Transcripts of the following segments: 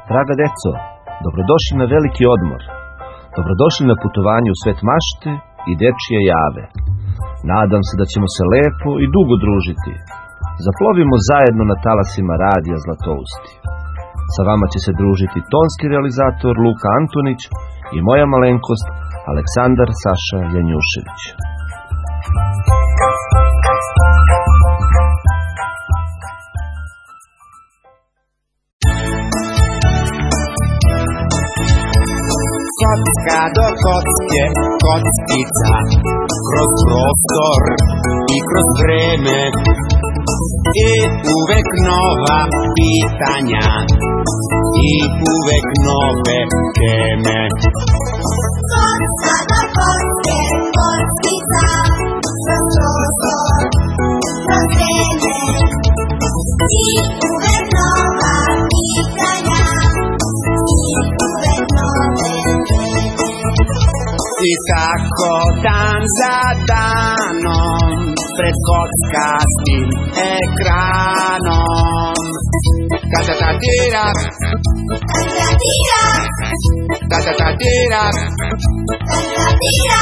Draga deco, dobrodošli na veliki odmor. Dobrodošli na putovanje u svet mašte i dečije jave. Nadam se da ćemo se lepo i dugo družiti. Zaplovimo zajedno na talasima radija Zlatousti. Sa vama će se družiti tonski realizator Luka Antonić i moja malenkost Aleksandar Saša Janjušević. Kocka do kocke, kockica, kroz prostor i kroz vreme, i uvek nova pitanja, i uvek nove teme. Kocka do kocke, kockica, kroz prostor, kroz vreme, i uvek nova pitanja, i uvek nove teme. I tako dan za danom, pred kockastim ekranom. Ta-ta-ta-tira, Ta-ta-tira, ta-ta-ta-tira, ta-ta-tira.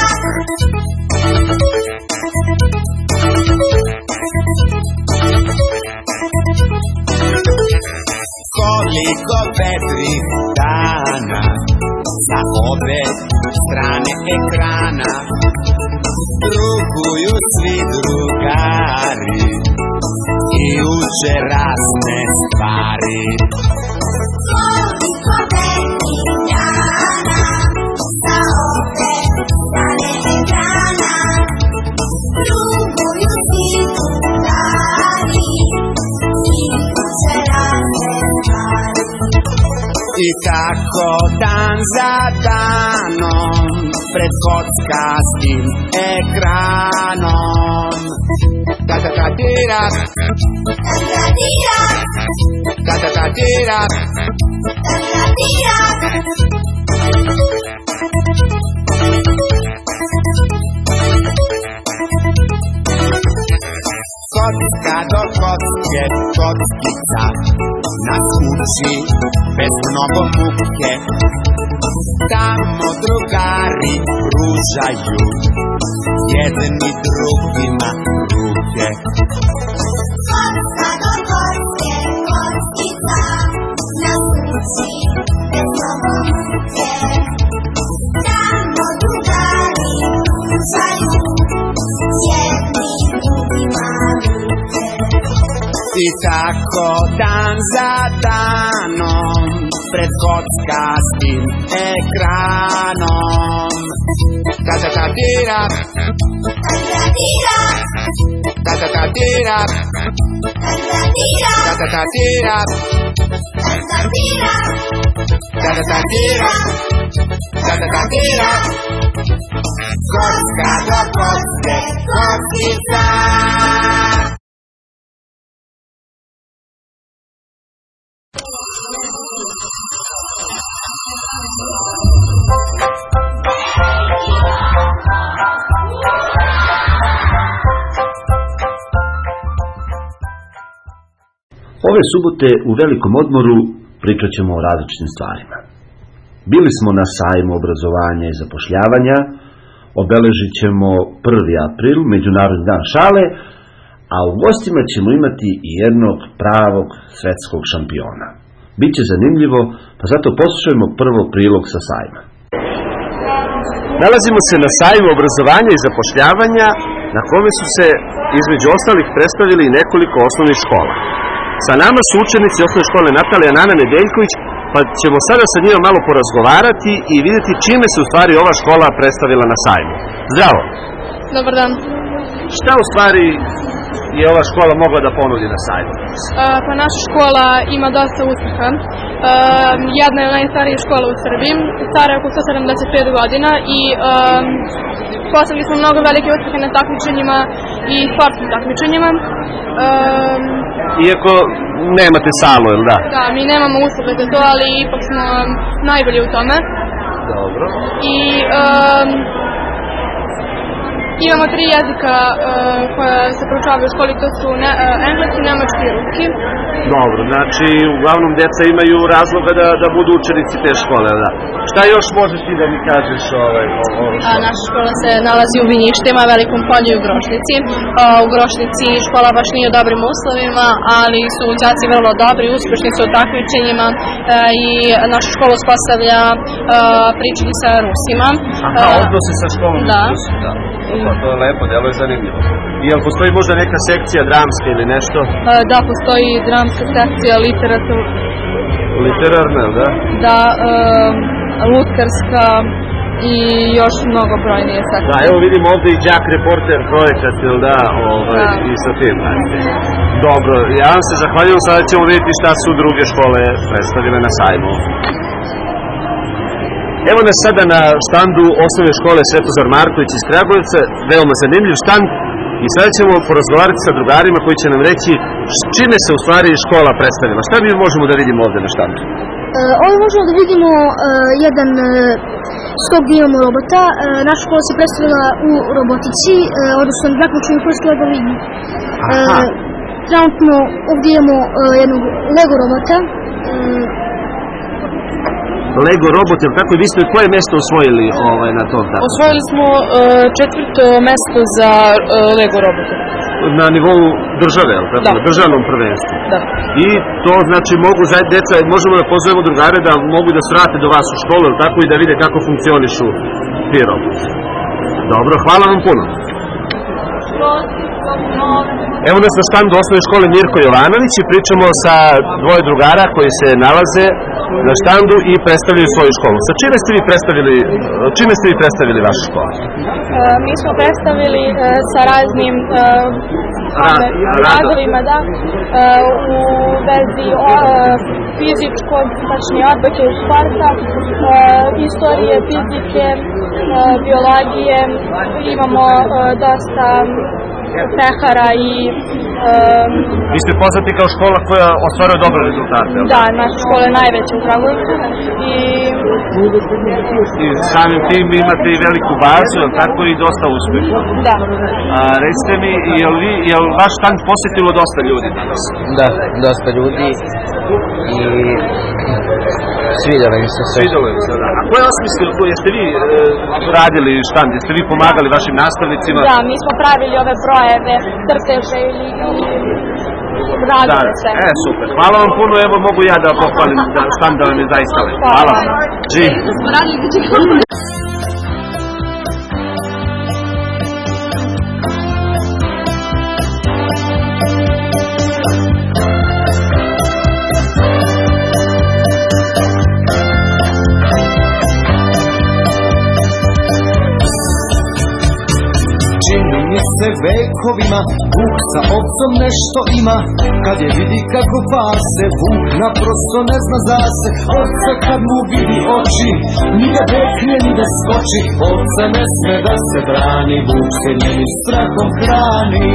koliko vedrih dana sa obe strane ekrana druguju svi drugari i uče razne stvari. Koliko vedrih dana sa obe strane ekrana druguju svi drugari i uče razne stvari. I tako dan za danom pred kockastim ekranom. Ta-ta-ta-tira, Ta-ta-tira, ta-ta-ta-tira, ta-ta-tira. Kocka do kocke, kockica, na kući bez mnogo muke. Tamo drugari pružaju jedni drugima ruke. Kocka do kocke, kockica, na kući bez mnogo muke. Tamo drugari pružaju jedni drugima ruke. I tako dan za danom pred kockastim ekranom. Ta-ta-ta-tira, Ta-ta-tira, ta-ta-ta-tira, ta-ta-tira, ta-ta-ta-tira, ta-ta-tira. ta-ta-ta-tira, ta-ta-ta-tira. Kocka do kocke, kockica. Ove subote u velikom odmoru pričat ćemo o različitim stvarima. Bili smo na sajmu obrazovanja i zapošljavanja, obeležit ćemo 1. april, Međunarodni dan šale, a u gostima ćemo imati i jednog pravog svetskog šampiona. Biće zanimljivo, pa zato poslušajmo prvo prilog sa sajma. Nalazimo se na sajmu obrazovanja i zapošljavanja, na kome su se između ostalih predstavili nekoliko osnovnih škola. Sa nama su učenici osnovne škole Natalija Nana Nedeljković, pa ćemo sada sa njima malo porazgovarati i vidjeti čime se u stvari ova škola predstavila na sajmu. Zdravo! Dobar dan. Šta u stvari je ova škola mogla da ponudi na sajmu? Pa naša škola ima dosta uspeha. Jedna je najstarija škola u Srbiji, stara je oko 175 godina i postigli smo mnogo velike uspehe na takmičenjima i sportskim takmičenjima. Iako nemate salu, ili da? Da, mi nemamo uslove za to, ali ipak smo najbolji u tome. Dobro. I Imamo 3 jezika koja se proučavaju u školi, to su engleski, nemački i ruski. Dobro, znači uglavnom djeca imaju razloga da budu učenici te škole, da. Šta još možeš ti da mi kažeš Naša škola se nalazi u Vinjištima, Velikom polju i u Grošnici. U Grošnici škola baš nije u dobrim uslovima, ali su đaci vrlo dobri, uspješni su u takmičenjima i naša škola uspostavlja priču sa Rusima. Aha, odnosi sa školom da. Rusima, da. Pa to je lepo, delo je zanimljivo. I jel postoji možda neka sekcija dramska ili nešto? Da, postoji dramska sekcija, literarna, da? Da, lutkarska i još mnogo brojnije sekcije. Da, evo vidimo ovdje i đak reporter projekat, jel da, i sa tim. Dobro, ja vam se zahvaljujem, sada ćemo vidjeti šta su druge škole predstavile na sajmu. Evo nas sada na štandu osnovne škole Svetozar Marković iz Kragujevca, veoma zanimljiv štand, i sada ćemo porazgovarati sa drugarima koji će nam reći s čime se u stvari škola predstavila. Šta mi možemo da vidimo ovdje na štandu? Ovdje možemo da vidimo jedan skok gdje imamo robota. Naša škola se predstavila u robotici, odnosno na takmičenju koje ste da vidimo. Trenutno ovdje imamo jednog Lego robota. Lego robot, jer tako i vi ste koje mjesto osvojili na tom tako? Osvojili smo 4. mjesto za Lego robota. Na nivou države, jel tako? Da. Na državnom prvenstvu. Da. I to znači mogu djeca, možemo da pozovemo drugare da mogu da svrate do vas u školu, jel tako, i da vide kako funkcionišu ti roboti. Dobro, hvala vam puno. Evo nas na štandu osnovne škole Mirko Jovanović i pričamo sa dvoje drugara koji se nalaze na štandu i predstavljaju svoju školu. Sa čime ste vi predstavili vašu školu? Mi smo predstavili sa raznim radovima, da, u vezi fizičkog, tačnije odbojke i športa, istorije, fizike, biologije, imamo dosta pehara i... Vi ste poznati kao škola koja ostvaruje dobre rezultate. Da, naša škola je najveća u Kragujevcu i samim tim imate i veliku bazu, tako i dosta uspješno. Da. Recite mi, je li vaš štand posjetilo dosta ljudi danas? Da, dosta ljudi i svidjelo im se sve. Svidjelo im se, da. A ko je osmislio, jeste vi radili štand, jeste vi pomagali vašim nastavnicima? Da, mi smo pravili ove brojeve, crteže ili radili se. Super. Hvala vam puno, evo mogu ja da pohvalim štand da vam je zaista lep. Hvala vam. Se vekovima Vuk sa ovcom nešto ima, kad je vidi kako pase, Vuk naprosto ne zna zase. Ovca kad mu vidi oči, ni da bekne ni da skoči, ovca ne sme da se brani, Vuk se njenim strahom hrani.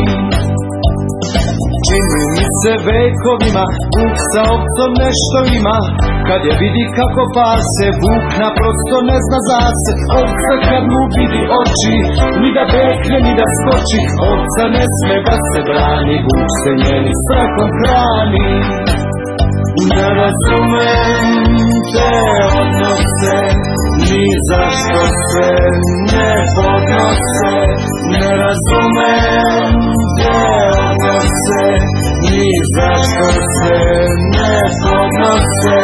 Čini mi se vekovima Vuk sa ovcom nešto ima, kad je vidi kako pase, Vuk naprosto ne zna zase. Ovca kad mu vidi oči, ni da bekne ni da skoči, ovca ne sme da se brani, Vuk se njenim strahom hrani. Ne razumem te odnose, ni zašto se ne podnose. Ne razumem te odnose, ni zašto se ne podnose.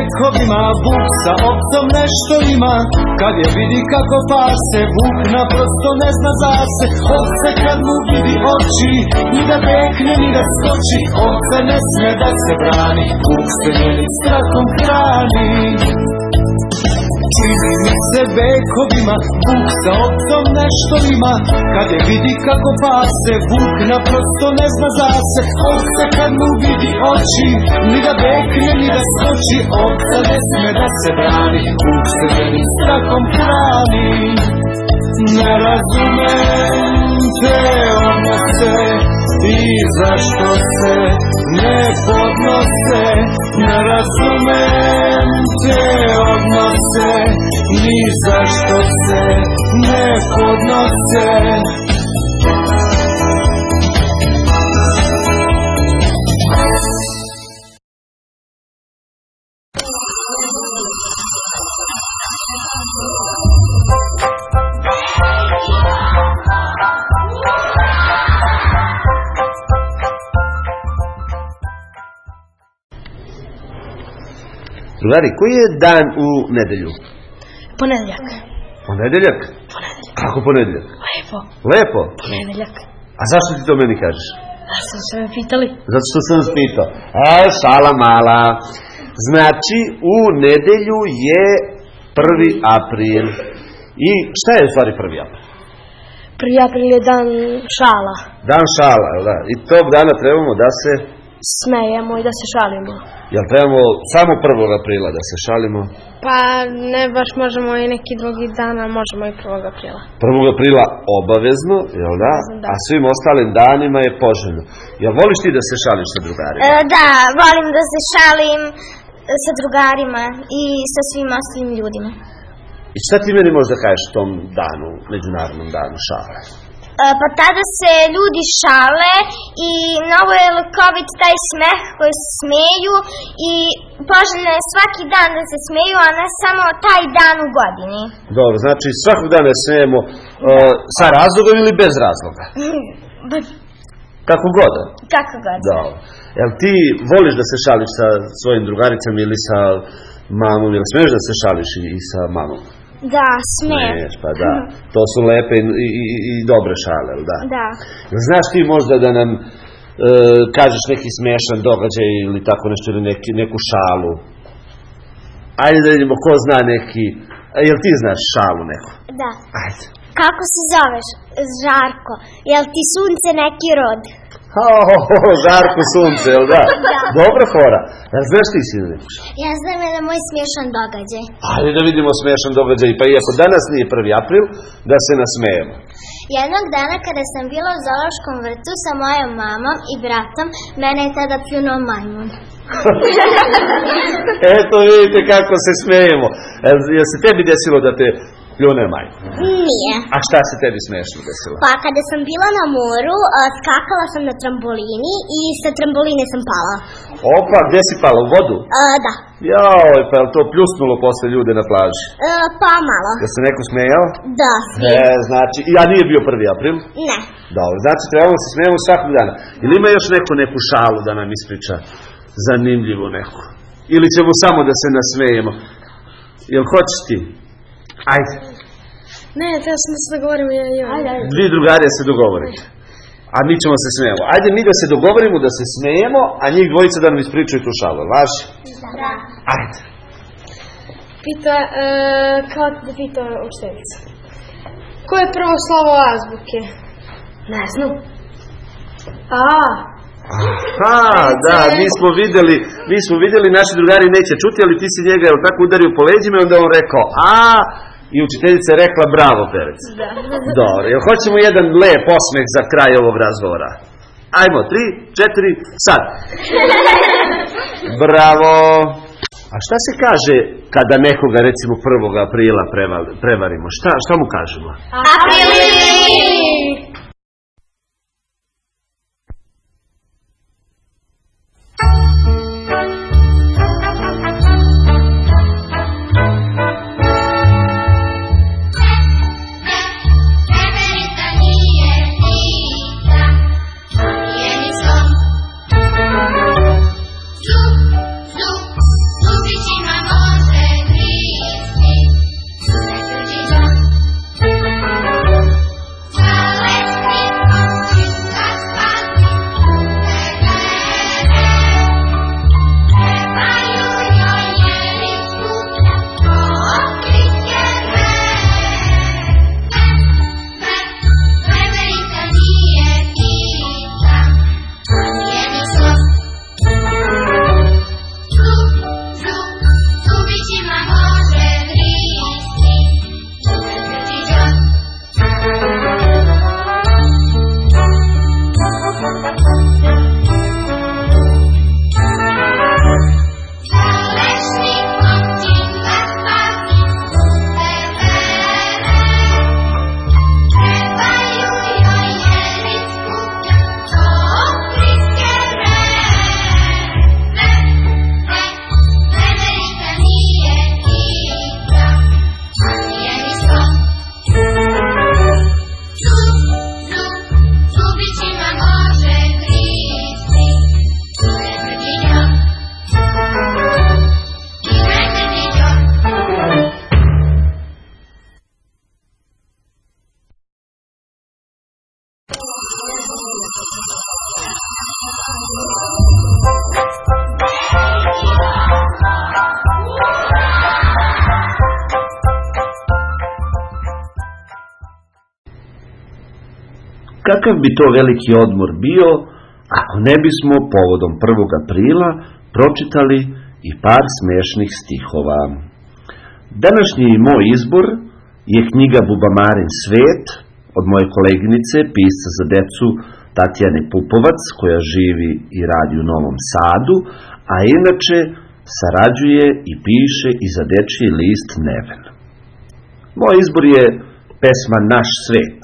bekovima, vuk sa ovcom nešto ima. Kad je vidi kako pase, vuk naprosto ne zna zase. Ovce kad mu vidi oči, ni da bekne ni da skoči. Ovce ne sme da se brani, vuk se njenim strahom hrani. Čini mi se bekovima, vuk sa ovcom nešto ima. Kad je vidi kako pase, vuk naprosto ne zna zase. Ovce kad mu vidi oči, ni da bekne ni da skoči. Ovce ne sme da se brani, vuk se njenim strahom hrani. Ne razumem te odnose i zašto se ne podnose. Ne razumem te odnose ni zašto se ne podnose. Drugari, koji je dan u nedelju? Ponedeljak. Ponedeljak? Ponedeljak. Kako ponedeljak? Lepo. Lepo? Ponedeljak. A zašto ti to meni kažeš? A sam se me pitali. Zato što sam vas pitao. Šala mala. Znači, u nedelju je 1. april. I šta je u stvari 1. april? 1. april je dan šala. Dan šala, da. I tog dana trebamo da se smejemo i da se šalimo. Jel trebamo samo 1. aprila da se šalimo? Pa ne baš možemo i neki drugi dan, a možemo i 1. aprila. 1. aprila obavezno, jel da? Da. A svim ostalim danima je poželjno. Jel voliš ti da se šališ sa drugarima? Da, volim da se šalim sa drugarima i sa svim ostalim ljudima. I šta ti meni možda kažeš tom danu, međunarodnom danu šale? Pa tada se ljudi šale i mnogo je lekovit taj smeh koji se smeju i poželjno je svaki dan da se smeju, a ne samo taj dan u godini. Dobro, znači svakog dana smejemo sa razlogom ili bez razloga? Kako god. Kako god. Dobro. Jel ti voliš da se šališ sa svojim drugaricama ili sa mamom, ili smiješ da se šališ i sa mamom? Da, smijem. Smiješ, pa da. To su lepe i dobre šale, jel da? Da. Znaš ti možda da nam kažeš neki smiješan događaj ili tako nešto, ili neku šalu? Ajde da vidimo ko zna neki. Jel ti znaš šalu neku? Da. Ajde. Kako se zoveš? Žarko. Jel ti sunce neki rod? Žarko sunce, jel da? Dobra fora. Znaš ti si neku šalu? Ja znam jedan moj smiješan događaj. Ajde da vidimo smiješan događaj. Pa iako danas nije 1. april, da se nasmejemo. Jednog dana kada sam bila u zoološkom vrtu sa mojom mamom i bratom, mene je tada pljunuo majmun. Eto vidite kako se smejemo. Jel se tebi desilo da te pljune majmun? Nije. A šta se tebi smešno desilo? Pa kada sam bila na moru, skakala sam na trambolini i sa tramboline sam pala. Opa, gdje si pala? U vodu? Da. Joj, pa je to pljusnulo posle ljude na plaži? Pa malo. Da se neko smejao? Da, svi. Znači, a nije bio 1. april? Ne. Dobro, znači trebamo se smijemo svakog dana. Ili ima još neku šalu da nam ispriča? Zanimljivo neku. Ili ćemo samo da se nasmejemo? Jel hoćeš ti? Ajde. Ne, treba sam da se dogovorimo. Ajde. Dvi drugarije se dogovorite. A mi ćemo se smijemo. Ajde mi da se dogovorimo da se smijemo, a njih dvojica da nam ispričaju tu šalu. Važi? Da. Ajde. Pita, kao da pita učiteljica. Koje je prvo slovo azbuke? Ne znam. Aha, da, mi smo vidjeli, naši drugari neće čuti, ali ti si njega tako udario po leđima i onda on rekao i učiteljica je rekla bravo, Perec. Da. Dobro, jel hoćemo jedan lep osmeh za kraj ovog razgovora? Ajmo, 3, 4, sad. Bravo. A šta se kaže kada nekoga, recimo 1. aprila prevarimo? Šta mu kažemo? Aprili! Zubićima Kakav bi to veliki odmor bio ako ne bismo povodom 1. aprila pročitali i par smešnih stihova. Današnji moj izbor je knjiga Bubamarin svet od moje koleginice, pisca za decu Tatjane Pupovac, koja živi i radi u Novom Sadu, a inače sarađuje i piše i za dečiji list Neven. Moj izbor je pesma Naš svet.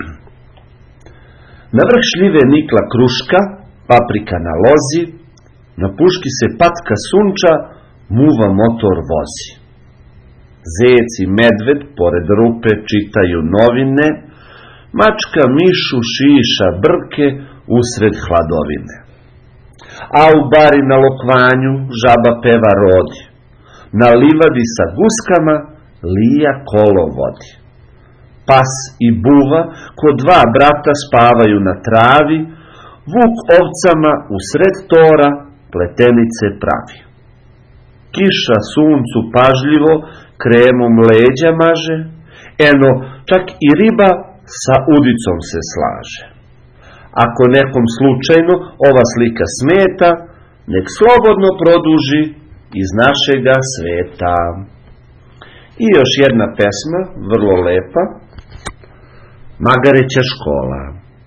Na vrh šljive nikla kruška, paprika na lozi, na puški se patka sunča, muva motor vozi. Zec i medved pored rupe čitaju novine, mačka mišu šiša brke usred hladovine. A u bari na lokvanju žaba peva rodi, na livadi sa guskama lija kolo vodi. Pas i buva ko dva brata spavaju na travi, vuk ovcama usred tora pletenice pravi. Kiša suncu pažljivo kremom leđa maže, eno čak i riba sa udicom se slaže. Ako nekom slučajno ova slika smeta, nek slobodno produži iz našega sveta. I još jedna pesma, vrlo lepa, Magareća škola.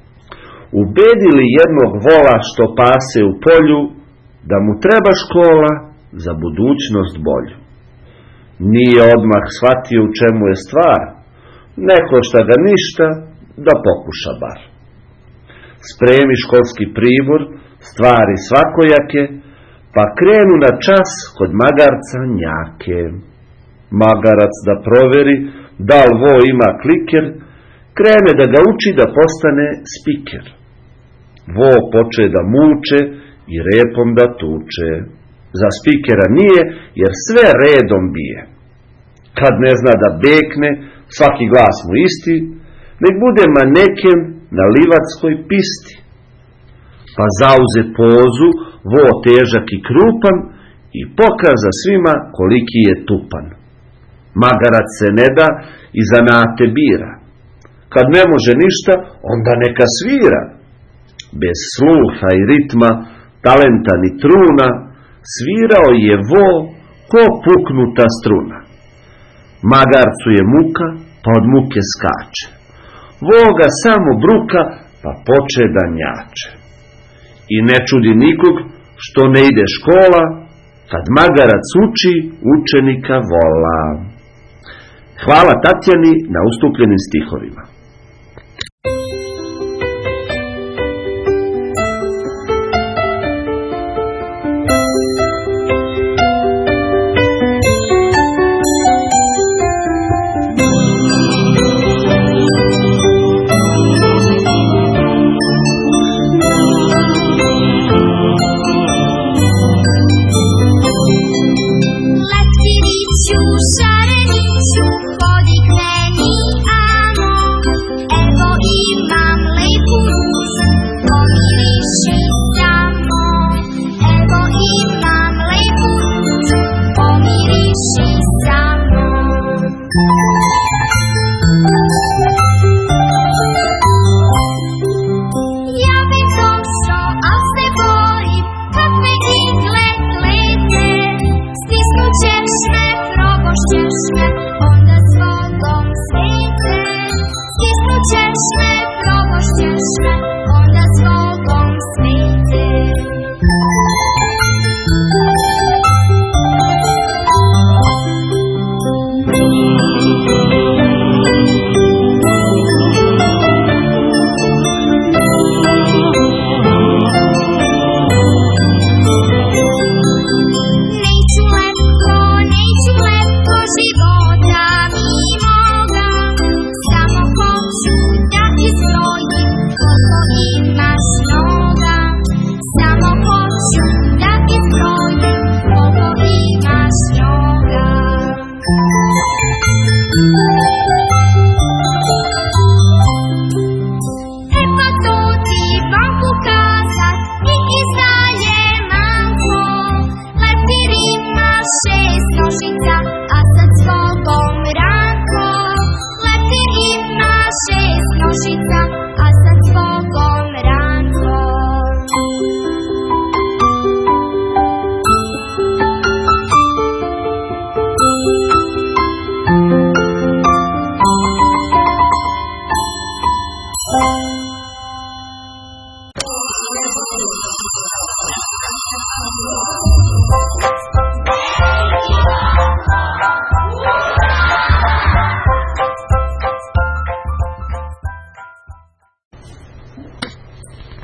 Ubedili jednog vola što pase u polju, da mu treba škola za budućnost bolju. Nije odmah shvatio u čemu je stvar, ne košta ga ništa, da pokuša bar. Spremi školski pribor, stvari svakojake, pa krenu na čas kod magarca njake. Magarac da proveri da li vo ima kliker, krene da ga uči da postane spiker. Vo poče da muče i repom da tuče. Za spikera nije, jer sve redom bije. Kad ne zna da bekne, svaki glas mu isti, nek bude maneken na livatskoj pisti. Pa zauze pozu, vo težak i krupan, i pokaza svima koliki je tupan. Magarac se ne da i zanate bira. Kad ne može ništa, onda neka svira. Bez sluha i ritma, talenta ni truna, svirao je vo ko puknuta struna. Magarcu je muka, pa od muke skače. Vo ga samo bruka, pa poče da njače. I ne čudi nikog što ne ide škola, kad magarac uči, učenika vola. Hvala Tatjani na ustupljenim stihovima. Šareniću, podigne mi amo,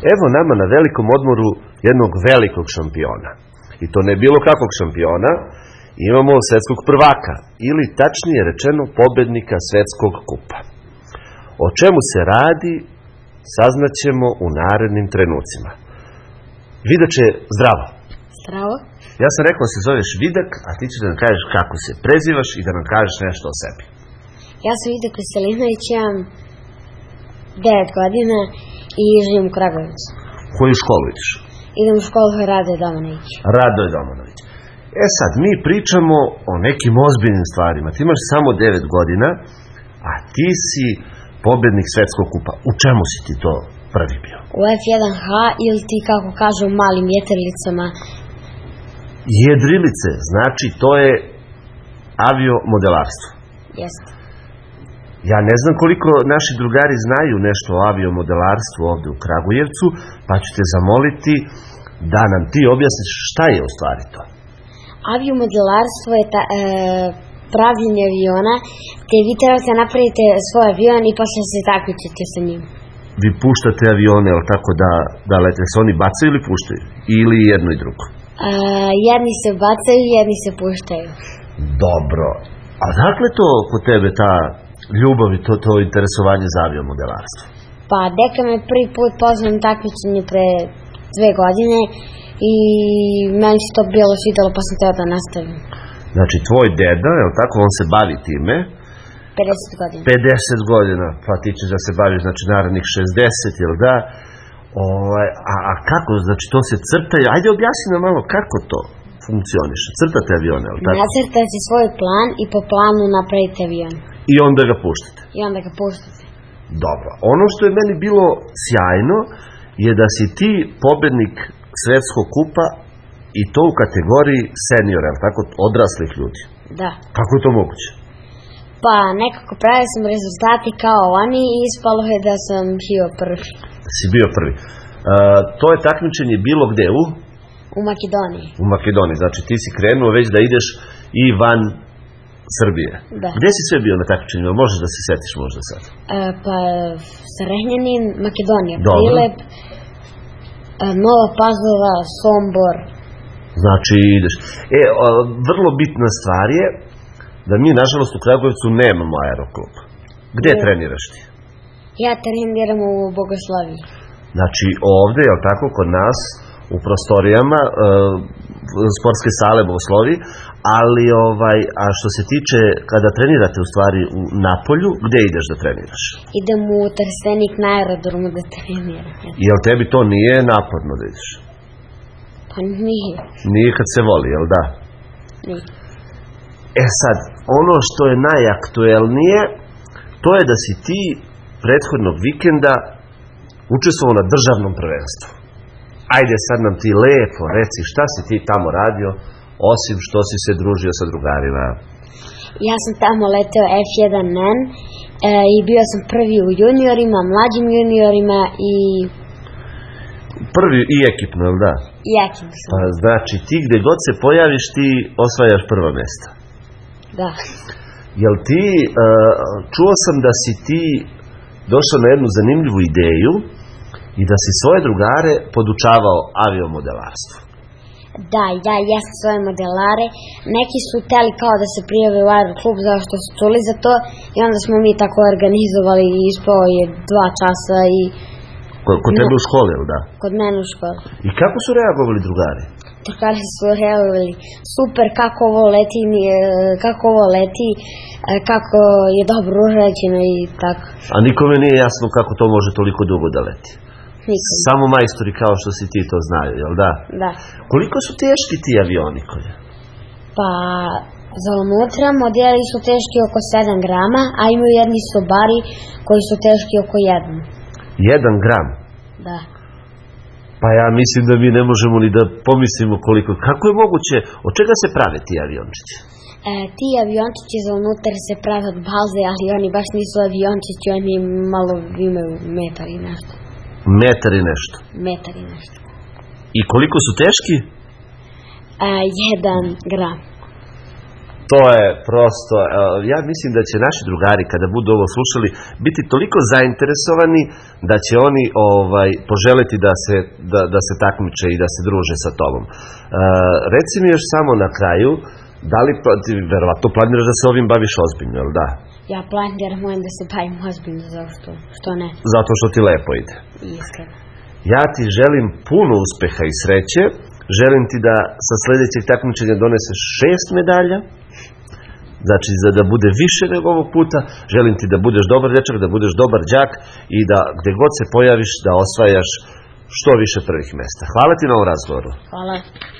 Evo nama na velikom odmoru jednog velikog šampiona. I to ne bilo kakvog šampiona, imamo svetskog prvaka, ili tačnije rečeno pobednika svetskog kupa. O čemu se radi, saznaćemo u narednim trenucima. Vidače, zdravo. Zdravo. Ja sam rekao da se zoveš Vidak, a ti ćeš da nam kažeš kako se prezivaš i da nam kažeš nešto o sebi. Ja sam Vidak Veselinović, imam 9 godina i živim u Kragujevcu. Koju školu ideš? Idem u školu Radoje Domanović. Radoje Domanović. E sad, mi pričamo o nekim ozbiljnim stvarima. Ti imaš samo 9 godina, a ti si pobednik svetskog kupa. U čemu si ti to prvi bio? U F1H ili ti kako kažu malim jedrilicama. Jedrilice, znači to je aviomodelarstvo. Jeste. Ja ne znam koliko naši drugari znaju nešto o aviomodelarstvu ovde u Kragujevcu, pa ću te zamoliti da nam ti objasniš šta je u stvari to. Aviomodelarstvo je pravljenje aviona, te vi trebate napravite svoj avion i posle se takmičite sa njim. Vi puštate avione, ali tako da lete, se oni bacaju ili puštaju? Ili jedno i drugo? Jedni se bacaju, jedni se puštaju. Dobro. A dakle to kod tebe ta ljubav i to interesovanje za aviomodelarstvo? Pa deka me prvi put pozvao na takmičenje pre 2 godine i meni se to bilo svidelo pa sam teo da nastavim. Znači tvoj deda, je li tako, on se bavi time? 50 godina. 50 godina, pa ti ćeš da se baviš, znači narednih 60, jel da? A kako, znači to se crtaju, ajde objasni nam malo kako to funkcioniše, crtate avione, jel tako? Nacrtate svoj plan i po planu napravite avion. I onda ga puštate? I onda ga puštate. Dobro, ono što je meni bilo sjajno je da si ti pobednik svetskog kupa i to u kategoriji seniora, jel tako, odraslih ljudi. Da. Kako je to moguće? Pa nekako pravili sam rezultati kao oni i ispalo je da sam bio prvi. Si bio prvi. To je takmičenje bilo gde U Makedoniji. U Makedoniji, znači ti si krenuo već da ideš i van Srbije. Da. Gde si sve bio na takmičenju? Možeš da se setiš možda sad? Pa Srehnjanin, Makedonija, Dobro. Prilep, Nova Pazova, Sombor. Znači ideš. Vrlo bitna stvar je da mi nažalost u Kragujevcu nemamo aeroklub. Gde treniraš ti? Ja treniram u Bogoslaviji. Znači ovde, jel tako, kod nas u prostorijama sportske sale Bogoslovi, ali a što se tiče kada trenirate u stvari u Napolju, gde ideš da treniraš? Idem u Trstenik na aerodromu da treniram. Jel tebi to nije naporno da ideš? Pa nije. Nije kad se voli, jel da? Nije. Sad, ono što je najaktuelnije, to je da si ti prethodnog vikenda učestvovao na državnom prvenstvu. Ajde sad nam ti lepo reci šta si ti tamo radio, osim što si se družio sa drugarima. Ja sam tamo leteo F1N i bio sam prvi u juniorima, mlađim juniorima i... Prvi i ekipno, jel da? I ekipno sam. Pa znači ti gde god se pojaviš ti osvajaš prva mesta. Da. Jel ti, čuo sam da si ti došao na jednu zanimljivu ideju i da si svoje drugare podučavao aviomodelarstvu. Da, ja sam svoje modelare. Neki su hteli kao da se prijave u aeroklub zato što su čuli za to i onda smo mi tako organizovali i ispao je 2 časa i... Kod tebe u školi, jel da? Kod mene u školi. I kako su reagovali drugari? Drugari su reagovali super, kako ovo leti, kako je dobro urađeno i tako. A nikome nije jasno kako to može toliko dugo da leti? Nikom. Samo majstori kao što si ti to znaju, jel da? Da. Koliko su teški ti avioni koji? Pa za unutra modeli su teški oko 7 grama, a imaju jedni sobari koji su teški oko 1. 1 gram? Da. Pa ja mislim da mi ne možemo ni da pomislimo koliko. Kako je moguće, od čega se prave ti aviončići? Ti aviončići za unutar se prave od baze, ali oni baš nisu aviončići, oni malo imaju metar i nešto. Metar i nešto? Metar i nešto. I koliko su teški? 1 gram. To je prosto, ja mislim da će naši drugari kada budu ovo slušali biti toliko zainteresovani da će oni poželiti da se takmiče i da se druže sa tobom. Reci mi još samo na kraju, da li verovatno planiraš da se ovim baviš ozbiljno, jel da? Ja planiram da se bavim ozbiljno, što ne? Zato što ti lepo ide. Iskreno. Ja ti želim puno uspeha i sreće, želim ti da sa sledećeg takmičenja doneseš 6 medalja, znači da bude više nego ovog puta, želim ti da budeš dobar dečak, da budeš dobar đak i da gde god se pojaviš da osvajaš što više prvih mesta. Hvala ti na ovom razgovoru. Hvala.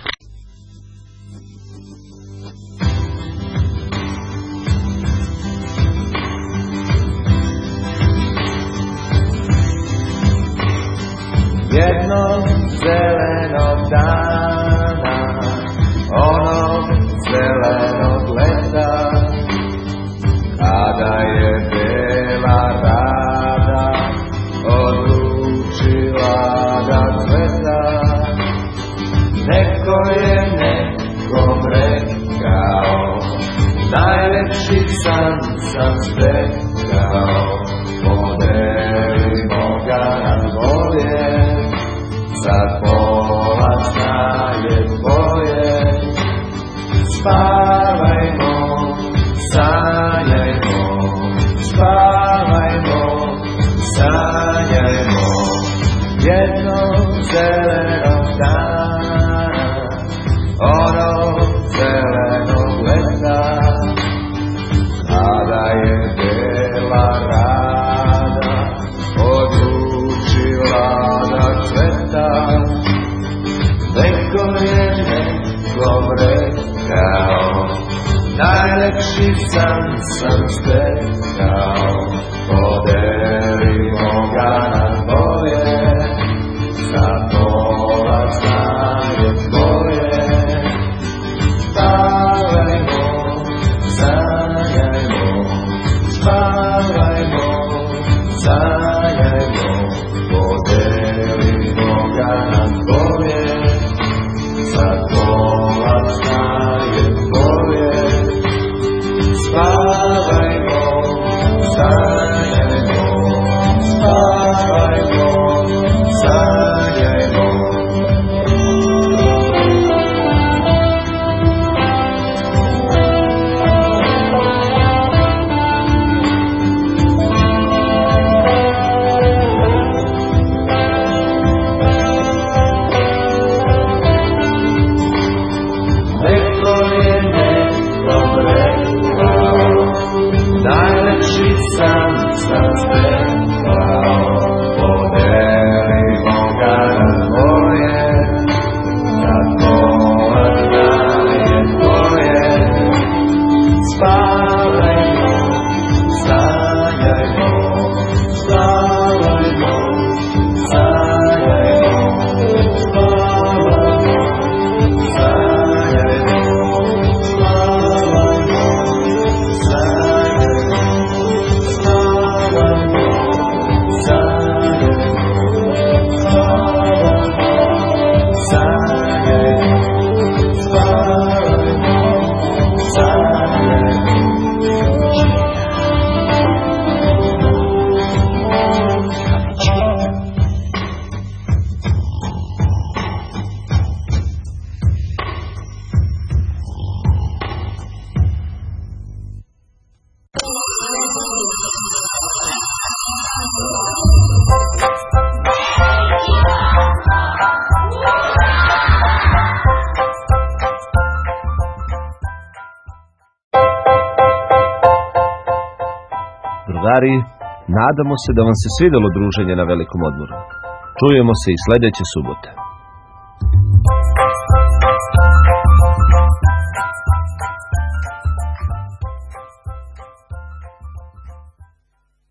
Jednog zelenog dana, onog zelenog leta, kada je bela rada odlučila da cveta, neko je nekom rekao, najlepši san sam stekao, podelimo ga na dvoje. Sad pola sna je tvoje, spavajmo, sanjajmo, spavajmo, sanjajmo, jednog zelenog dana, onog zelenog leta, kada je bela rada odlučila da cveta, neko je nekom rekao, najlepši san sam stekao, podelimo ga na dvoje, za pola sna je tvoje, spavajmo, sanjajmo, spavajmo, sanjajmo, podelimo ga na dvoje, sad pola sna je tvoje, spavajmo, sanjajmo, spavajmo, sanjajmo. Najlepši san sam stekao, podelimo ga na dvoje, sad pola sna je tvoje, spavajmo, sanjajmo, spavajmo, sanjajmo, spavajmo, sanjajmo, spavajmo, Drugari, nadamo se da vam se svidelo druženje na velikom odmoru. Čujemo se i sledeće subote.